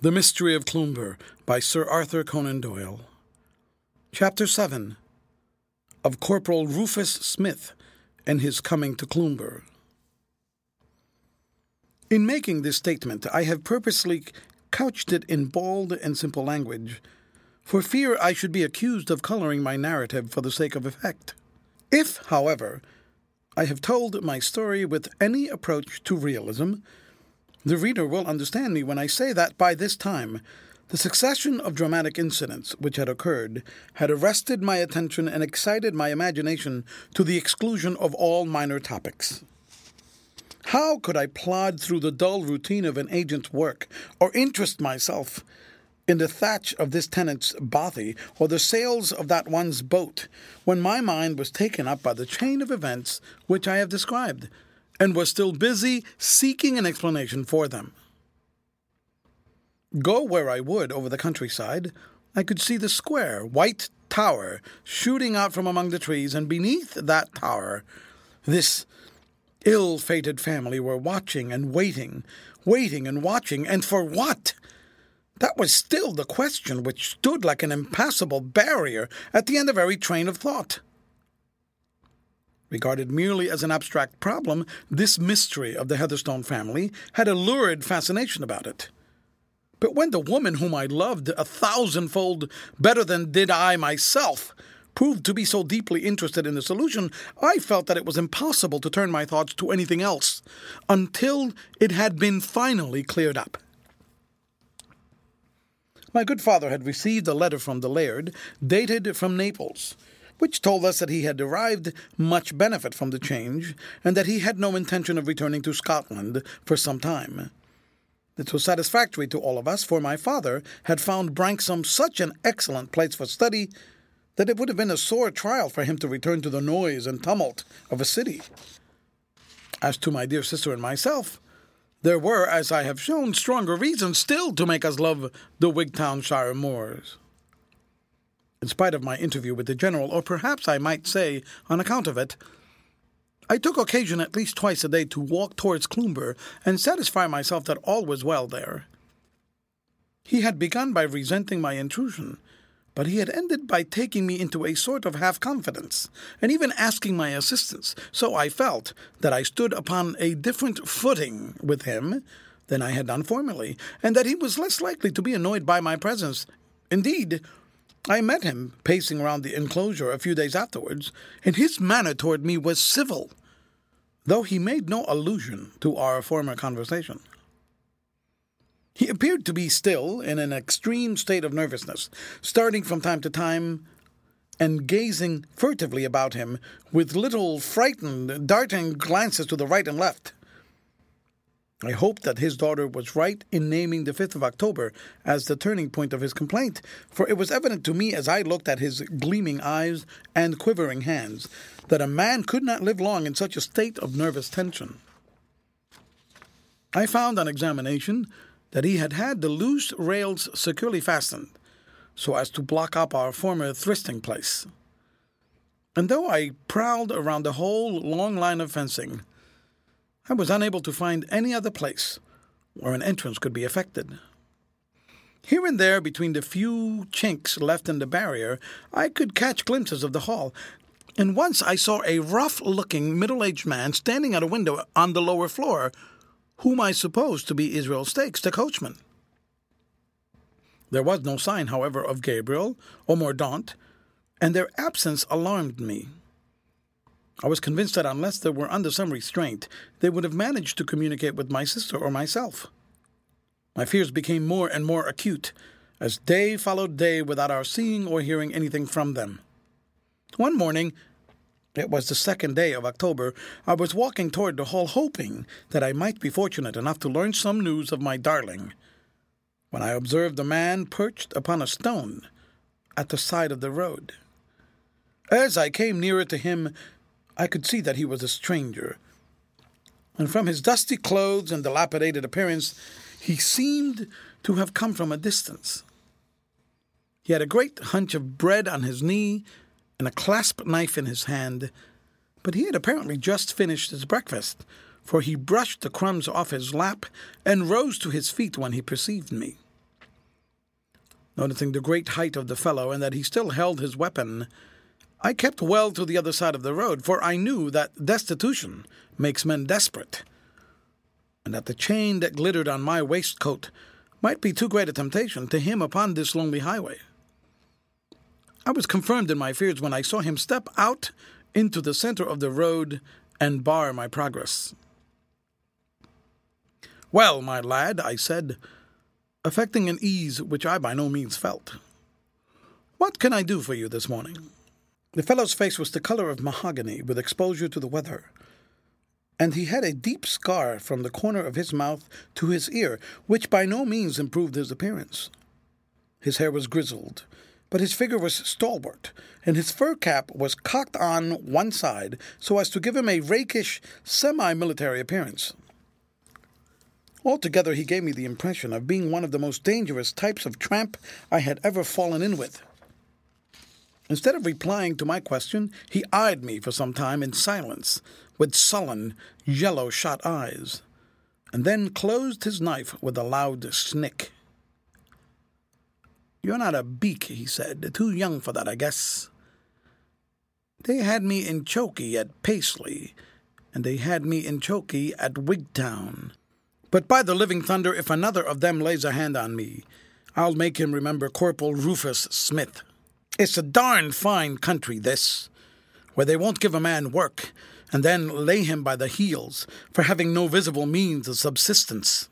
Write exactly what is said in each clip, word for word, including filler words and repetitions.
The Mystery of Cloombur by Sir Arthur Conan Doyle. Chapter seven. Of Corporal Rufus Smith and His Coming to Cloombur. In making this statement, I have purposely couched it in bald and simple language, for fear I should be accused of coloring my narrative for the sake of effect. If, however, I have told my story with any approach to realism, the reader will understand me when I say that by this time the succession of dramatic incidents which had occurred had arrested my attention and excited my imagination to the exclusion of all minor topics. How could I plod through the dull routine of an agent's work, or interest myself in the thatch of this tenant's bothy, or the sails of that one's boat, when my mind was taken up by the chain of events which I have described, and was still busy seeking an explanation for them? Go where I would over the countryside, I could see the square, white tower shooting out from among the trees, and beneath that tower this ill-fated family were watching and waiting, waiting and watching, and for what? That was still the question which stood like an impassable barrier at the end of every train of thought. Regarded merely as an abstract problem, this mystery of the Heatherstone family had a lurid fascination about it. But when the woman whom I loved a thousandfold better than did I myself proved to be so deeply interested in the solution, I felt that it was impossible to turn my thoughts to anything else until it had been finally cleared up. My good father had received a letter from the laird, dated from Naples, which told us that he had derived much benefit from the change, and that he had no intention of returning to Scotland for some time. This was satisfactory to all of us, for my father had found Branksome such an excellent place for study that it would have been a sore trial for him to return to the noise and tumult of a city. As to my dear sister and myself, there were, as I have shown, stronger reasons still to make us love the Wigtownshire moors. In spite of my interview with the General, or perhaps I might say on account of it, I took occasion at least twice a day to walk towards Cloombur and satisfy myself that all was well there. He had begun by resenting my intrusion, but he had ended by taking me into a sort of half-confidence, and even asking my assistance, so I felt that I stood upon a different footing with him than I had done formerly, and that he was less likely to be annoyed by my presence. Indeed, I met him pacing round the enclosure a few days afterwards, and his manner toward me was civil, though he made no allusion to our former conversation. He appeared to be still in an extreme state of nervousness, starting from time to time and gazing furtively about him with little frightened, darting glances to the right and left. I hoped that his daughter was right in naming the fifth of October as the turning point of his complaint, for it was evident to me as I looked at his gleaming eyes and quivering hands that a man could not live long in such a state of nervous tension. I found on examination that he had had the loose rails securely fastened, so as to block up our former trysting place. And though I prowled around the whole long line of fencing, I was unable to find any other place where an entrance could be effected. Here and there, between the few chinks left in the barrier, I could catch glimpses of the hall, and once I saw a rough-looking, middle-aged man standing at a window on the lower floor, whom I supposed to be Israel Stakes, the coachman. There was no sign, however, of Gabriel or Mordaunt, and their absence alarmed me. I was convinced that unless they were under some restraint, they would have managed to communicate with my sister or myself. My fears became more and more acute, as day followed day without our seeing or hearing anything from them. One morning, it was the second day of October, I was walking toward the hall, hoping that I might be fortunate enough to learn some news of my darling, when I observed a man perched upon a stone at the side of the road. As I came nearer to him, I could see that he was a stranger, and from his dusty clothes and dilapidated appearance, he seemed to have come from a distance. He had a great hunch of bread on his knee and a clasp knife in his hand, but he had apparently just finished his breakfast, for he brushed the crumbs off his lap and rose to his feet when he perceived me. Noticing the great height of the fellow and that he still held his weapon, I kept well to the other side of the road, for I knew that destitution makes men desperate, and that the chain that glittered on my waistcoat might be too great a temptation to him upon this lonely highway. I was confirmed in my fears when I saw him step out into the center of the road and bar my progress. "Well, my lad," I said, affecting an ease which I by no means felt, "what can I do for you this morning?" The fellow's face was the color of mahogany with exposure to the weather, and he had a deep scar from the corner of his mouth to his ear, which by no means improved his appearance. His hair was grizzled, but his figure was stalwart, and his fur cap was cocked on one side so as to give him a rakish, semi-military appearance. Altogether, he gave me the impression of being one of the most dangerous types of tramp I had ever fallen in with. Instead of replying to my question, he eyed me for some time in silence, with sullen, yellow-shot eyes, and then closed his knife with a loud snick. "You're not a beak," he said. "Too young for that, I guess. They had me in chokey at Paisley, and they had me in chokey at Wigtown. But by the living thunder, if another of them lays a hand on me, I'll make him remember Corporal Rufus Smith. It's a darn fine country, this, where they won't give a man work, and then lay him by the heels for having no visible means of subsistence."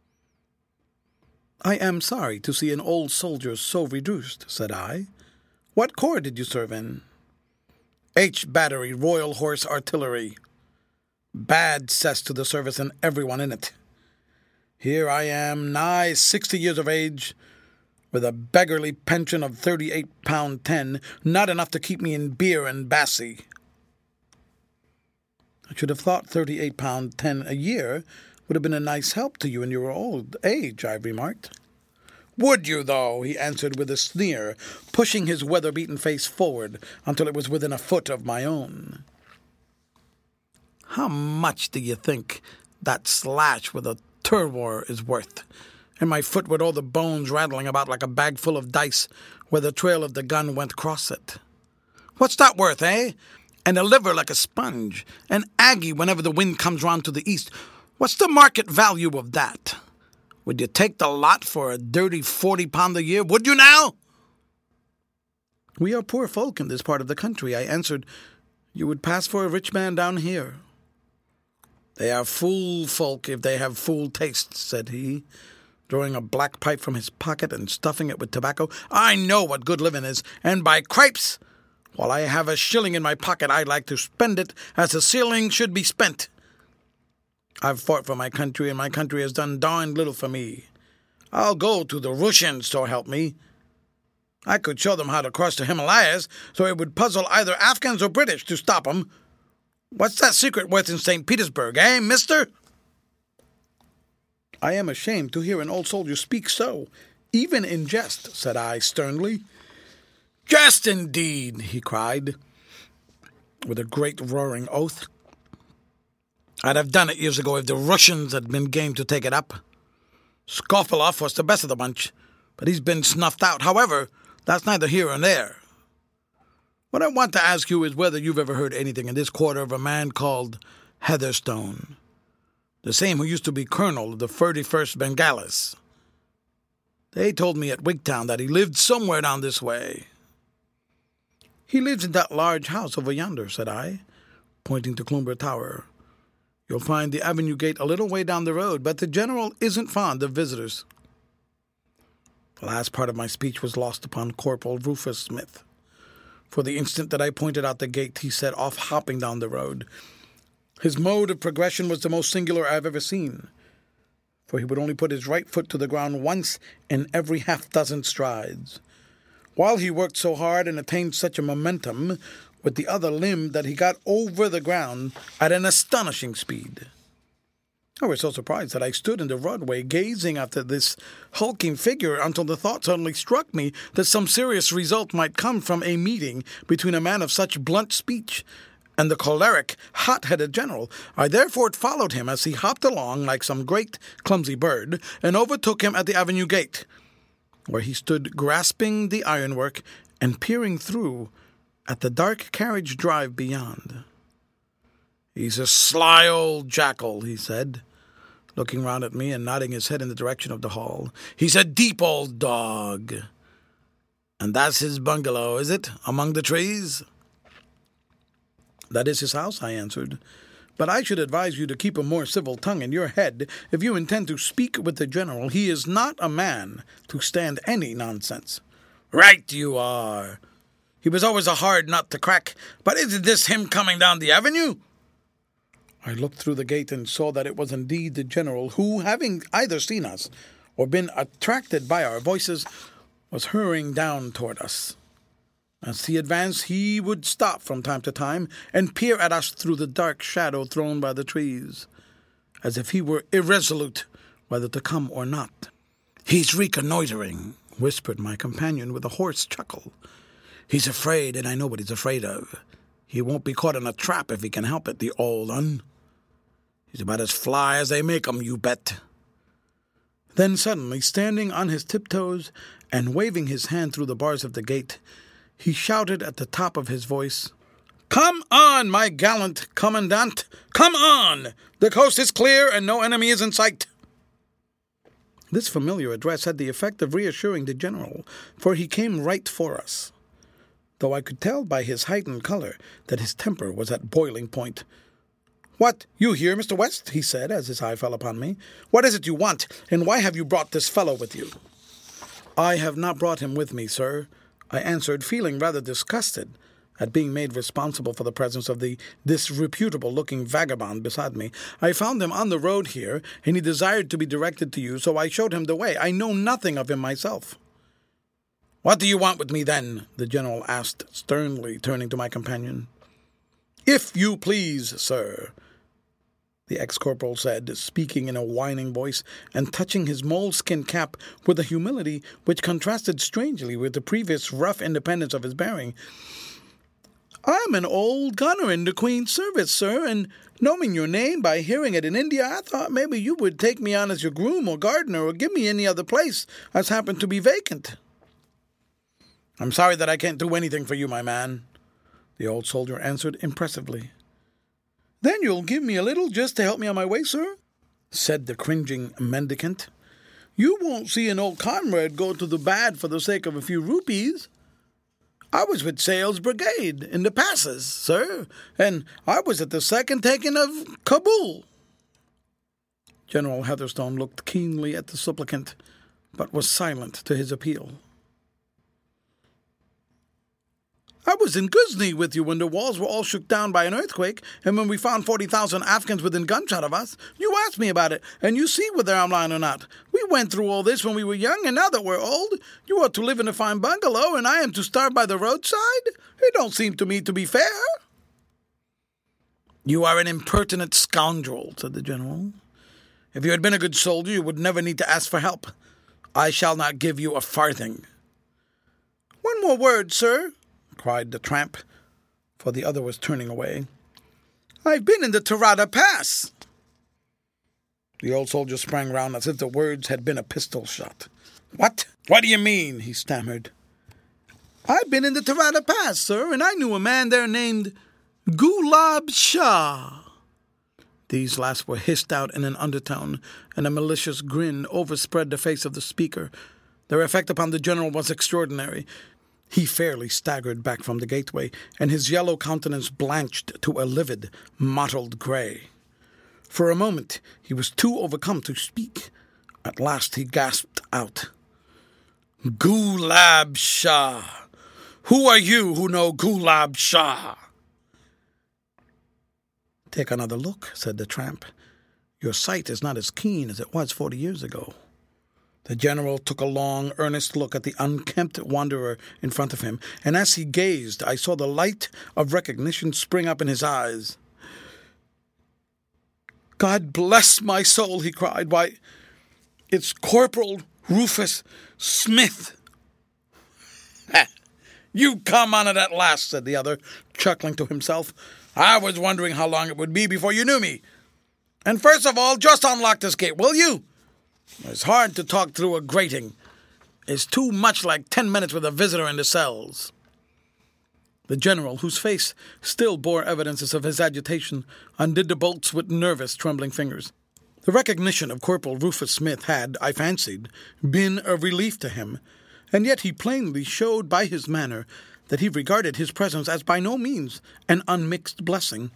"I am sorry to see an old soldier so reduced," said I. "What corps did you serve in?" "H Battery, Royal Horse Artillery. Bad cess to the service and everyone in it. Here I am, nigh sixty years of age, with a beggarly pension of thirty-eight pound ten, not enough to keep me in beer and bassy." "I should have thought thirty-eight pound ten a year would have been a nice help to you in your old age," I remarked. "Would you, though?" he answered with a sneer, pushing his weather-beaten face forward until it was within a foot of my own. "How much do you think that slash with a turwar is worth, and my foot with all the bones rattling about like a bag full of dice where the trail of the gun went across it? What's that worth, eh? And a liver like a sponge, an aggie whenever the wind comes round to the east. What's the market value of that? Would you take the lot for a dirty forty pound a year? Would you now?" "We are poor folk in this part of the country," I answered. "You would pass for a rich man down here." "They are fool folk if they have fool tastes," said he, drawing a black pipe from his pocket and stuffing it with tobacco. "I know what good living is, and by cripes, while I have a shilling in my pocket, I'd like to spend it as a shilling should be spent. I've fought for my country, and my country has done darned little for me. I'll go to the Russians, so help me. I could show them how to cross the Himalayas, so it would puzzle either Afghans or British to stop 'em. What's that secret worth in Saint Petersburg, eh, mister?" "I am ashamed to hear an old soldier speak so, even in jest," said I sternly. "Jest indeed," he cried, with a great roaring oath. "I'd have done it years ago if the Russians had been game to take it up. Skofiloff was the best of the bunch, but he's been snuffed out. However, that's neither here nor there. What I want to ask you is whether you've ever heard anything in this quarter of a man called Heatherstone, the same who used to be colonel of the thirty-first Bengalis. They told me at Wigtown that he lived somewhere down this way." "He lives in that large house over yonder," said I, pointing to Cloomber Tower. "You'll find the Avenue Gate a little way down the road, but the General isn't fond of visitors." The last part of my speech was lost upon Corporal Rufus Smith. For the instant that I pointed out the gate, he set off hopping down the road. His mode of progression was the most singular I have ever seen, for he would only put his right foot to the ground once in every half-dozen strides, while he worked so hard and attained such a momentum with the other limb that he got over the ground at an astonishing speed. I was so surprised that I stood in the roadway gazing after this hulking figure until the thought suddenly struck me that some serious result might come from a meeting between a man of such blunt speech and the choleric, hot-headed general. I therefore followed him as he hopped along like some great, clumsy bird, and overtook him at the Avenue Gate. where he stood grasping the ironwork and peering through at the dark carriage drive beyond. "He's a sly old jackal," he said, looking round at me and nodding his head in the direction of the hall. "He's a deep old dog. And that's his bungalow, is it, among the trees?" "That is his house," I answered. "But I should advise you to keep a more civil tongue in your head if you intend to speak with the general. He is not a man to stand any nonsense." "Right you are. He was always a hard nut to crack. But isn't this him coming down the avenue?" I looked through the gate and saw that it was indeed the general, who, having either seen us or been attracted by our voices, was hurrying down toward us. As he advanced, he would stop from time to time and peer at us through the dark shadow thrown by the trees, as if he were irresolute whether to come or not. "He's reconnoitering," whispered my companion with a hoarse chuckle. "He's afraid, and I know what he's afraid of. He won't be caught in a trap if he can help it, the old un. He's about as fly as they make 'em, you bet." Then suddenly, standing on his tiptoes and waving his hand through the bars of the gate, he shouted at the top of his voice, "Come on, my gallant commandant! Come on! The coast is clear and no enemy is in sight." This familiar address had the effect of reassuring the general, for he came right for us, though I could tell by his heightened color that his temper was at boiling point. "What, you here, Mister West?" he said, as his eye fell upon me. "What is it you want, and why have you brought this fellow with you?" "I have not brought him with me, sir," I answered, feeling rather disgusted at being made responsible for the presence of the disreputable-looking vagabond beside me. "I found him on the road here, and he desired to be directed to you, so I showed him the way. I know nothing of him myself." "What do you want with me, then?" the general asked sternly, turning to my companion. "If you please, sir," the ex-corporal said, speaking in a whining voice and touching his moleskin cap with a humility which contrasted strangely with the previous rough independence of his bearing. "I'm an old gunner in the Queen's service, sir, and knowing your name by hearing it in India, I thought maybe you would take me on as your groom or gardener or give me any other place as happened to be vacant." "I'm sorry that I can't do anything for you, my man," the old soldier answered impressively. "Then you'll give me a little just to help me on my way, sir?" said the cringing mendicant. "You won't see an old comrade go to the bad for the sake of a few rupees. I was with Sale's brigade in the passes, sir, and I was at the second taking of Kabul." General Heatherstone looked keenly at the supplicant, but was silent to his appeal. "I was in Ghuzni with you when the walls were all shook down by an earthquake, and when we found forty thousand Afghans within gunshot of us. You asked me about it, and you see whether I'm lying or not. We went through all this when we were young, and now that we're old, you ought to live in a fine bungalow, and I am to starve by the roadside? It don't seem to me to be fair." "You are an impertinent scoundrel," said the general. "If you had been a good soldier, you would never need to ask for help. I shall not give you a farthing." "One more word, sir," cried the tramp, for the other was turning away. "I've been in the Tarada Pass." The old soldier sprang round as if the words had been a pistol shot. "What? What do you mean?" he stammered. "I've been in the Tarada Pass, sir, and I knew a man there named Gulab Shah." These last were hissed out in an undertone, and a malicious grin overspread the face of the speaker. Their effect upon the general was extraordinary. He fairly staggered back from the gateway, and his yellow countenance blanched to a livid, mottled grey. For a moment he was too overcome to speak. At last he gasped out, "Gulab Shah! Who are you who know Gulab Shah?" "Take another look," said the tramp. "Your sight is not as keen as it was forty years ago." The general took a long, earnest look at the unkempt wanderer in front of him, and as he gazed, I saw the light of recognition spring up in his eyes. "God bless my soul," he cried. "Why, it's Corporal Rufus Smith." "You come on it at last," said the other, chuckling to himself. "I was wondering how long it would be before you knew me. And first of all, just unlock this gate, will you? It's hard to talk through a grating. is too much like ten minutes with a visitor in the cells." The general, whose face still bore evidences of his agitation, undid the bolts with nervous, trembling fingers. The recognition of Corporal Rufus Smith had, I fancied, been a relief to him, and yet he plainly showed by his manner that he regarded his presence as by no means an unmixed blessing.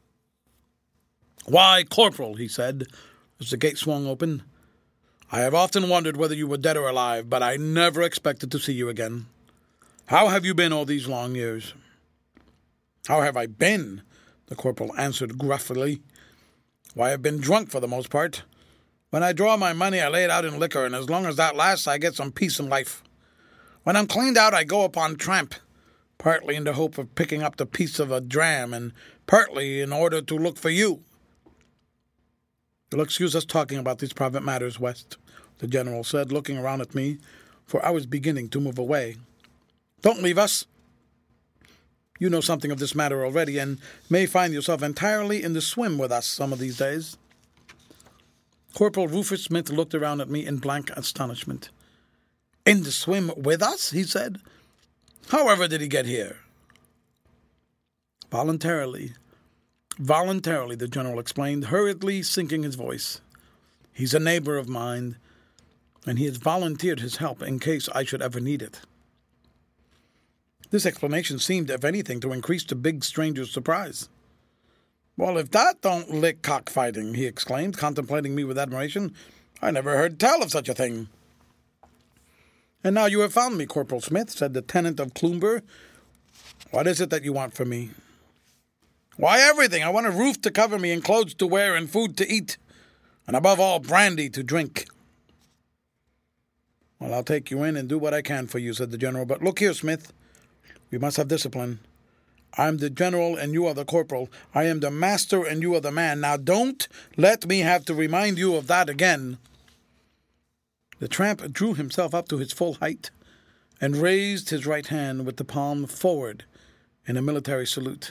"Why, Corporal," he said, as the gate swung open, "I have often wondered whether you were dead or alive, but I never expected to see you again. How have you been all these long years?" "How have I been?" the corporal answered gruffly. "Why, I've been drunk for the most part. When I draw my money, I lay it out in liquor, and as long as that lasts, I get some peace in life. When I'm cleaned out, I go upon tramp, partly in the hope of picking up the piece of a dram, and partly in order to look for you." "You'll excuse us talking about these private matters, West," the general said, looking around at me, for I was beginning to move away. "Don't leave us. You know something of this matter already, and may find yourself entirely in the swim with us some of these days." Corporal Rufus Smith looked around at me in blank astonishment. "In the swim with us?" he said. "However did he get here?" Voluntarily. Voluntarily, the general explained, hurriedly sinking his voice. "He's a neighbor of mine, and he has volunteered his help in case I should ever need it." This explanation seemed, if anything, to increase the big stranger's surprise. "Well, if that don't lick cockfighting," he exclaimed, contemplating me with admiration, "I never heard tell of such a thing." "And now you have found me, Corporal Smith," said the tenant of Cloomber. "What is it that you want from me?" "Why, everything. I want a roof to cover me and clothes to wear and food to eat, and above all, brandy to drink." "Well, I'll take you in and do what I can for you," said the general. "But look here, Smith. We must have discipline. I'm the general and you are the corporal. I am the master and you are the man. Now don't let me have to remind you of that again." The tramp drew himself up to his full height and raised his right hand with the palm forward in a military salute.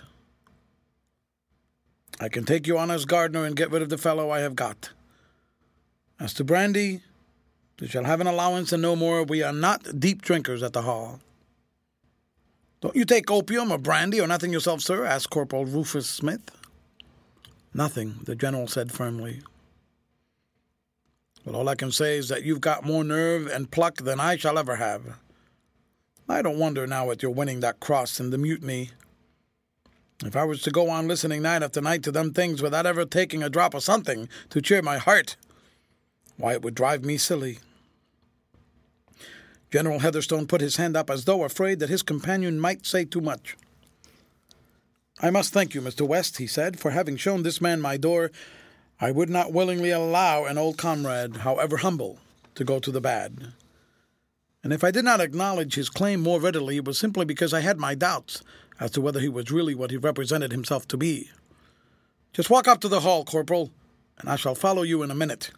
"I can take you on as gardener and get rid of the fellow I have got. As to brandy, you shall have an allowance and no more. We are not deep drinkers at the Hall." "Don't you take opium or brandy or nothing yourself, sir?" asked Corporal Rufus Smith. "Nothing," the general said firmly. "Well, all I can say is that you've got more nerve and pluck than I shall ever have. I don't wonder now at your winning that cross in the mutiny. If I was to go on listening night after night to them things without ever taking a drop of something to cheer my heart, why, it would drive me silly." General Heatherstone put his hand up as though afraid that his companion might say too much. "I must thank you, Mister West," he said, "for having shown this man my door. I would not willingly allow an old comrade, however humble, to go to the bad. And if I did not acknowledge his claim more readily, it was simply because I had my doubts as to whether he was really what he represented himself to be. Just walk up to the hall, Corporal, and I shall follow you in a minute."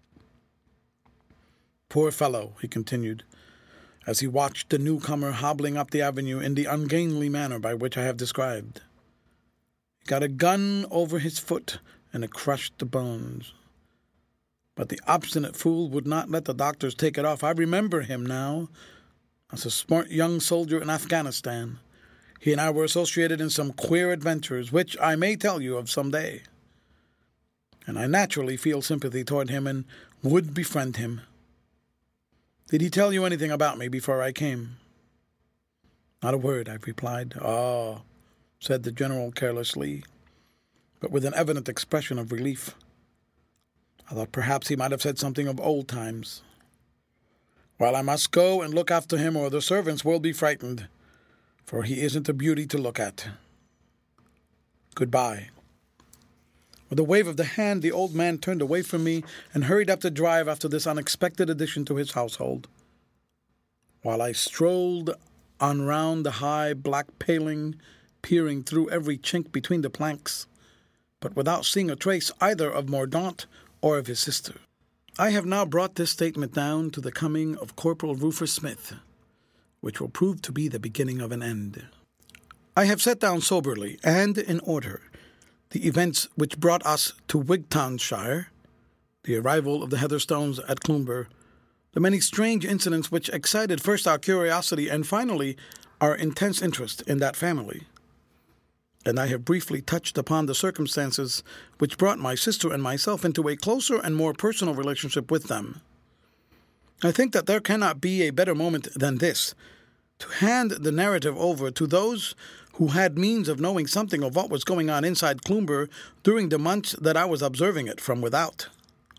"Poor fellow," he continued, as he watched the newcomer hobbling up the avenue in the ungainly manner by which I have described. "He got a gun over his foot, and it crushed the bones. But the obstinate fool would not let the doctors take it off. I remember him now, as a smart young soldier in Afghanistan. He and I were associated in some queer adventures, which I may tell you of some day. And I naturally feel sympathy toward him and would befriend him. Did he tell you anything about me before I came?" "Not a word," I replied. "Oh," said the general carelessly, but with an evident expression of relief. I thought perhaps he might have said something of old times. "Well, I must go and look after him, or the servants will be frightened, for he isn't a beauty to look at. Goodbye." With a wave of the hand, the old man turned away from me and hurried up the drive after this unexpected addition to his household. While I strolled on round the high black paling, peering through every chink between the planks, but without seeing a trace either of Mordaunt or of his sister. I have now brought this statement down to the coming of Corporal Rufus Smith, which will prove to be the beginning of an end. I have set down soberly and in order the events which brought us to Wigtownshire, the arrival of the Heatherstones at Cloomber, the many strange incidents which excited first our curiosity and finally our intense interest in that family. And I have briefly touched upon the circumstances which brought my sister and myself into a closer and more personal relationship with them. I think that there cannot be a better moment than this, to hand the narrative over to those who had means of knowing something of what was going on inside Cloomber during the months that I was observing it from without.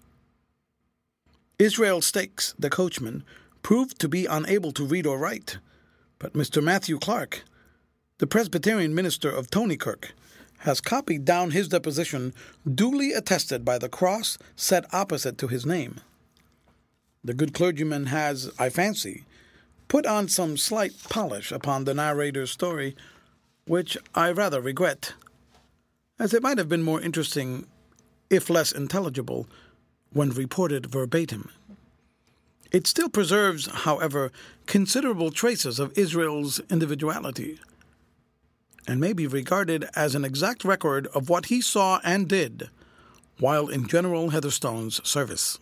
Israel Stakes, the coachman, proved to be unable to read or write, but Mister Matthew Clark, the Presbyterian minister of Tonykirk, has copied down his deposition, duly attested by the cross set opposite to his name. The good clergyman has, I fancy, put on some slight polish upon the narrator's story, which I rather regret, as it might have been more interesting, if less intelligible, when reported verbatim. It still preserves, however, considerable traces of Israel's individuality, and may be regarded as an exact record of what he saw and did while in General Heatherstone's service.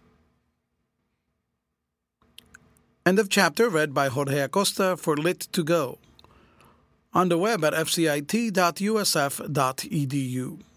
End of chapter, read by Jorge Acosta for Lit to Go. On the web at f c i t dot u s f dot e d u.